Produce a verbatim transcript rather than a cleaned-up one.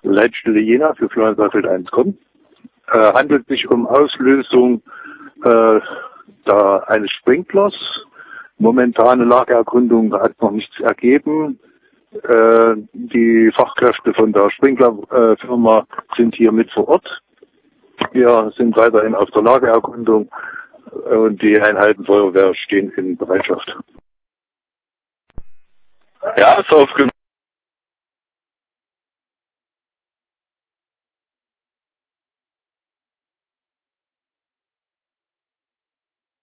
Leitstelle Jena für Florian eins kommen. Äh, handelt sich um Auslösung äh, da eines Sprinklers. Momentane Lageerkundung hat noch nichts ergeben. Äh, die Fachkräfte von der Sprinklerfirma äh, sind hier mit vor Ort. Wir sind weiterhin auf der Lageerkundung und die Einheiten Feuerwehr stehen in Bereitschaft. Ja, ist aufgenommen.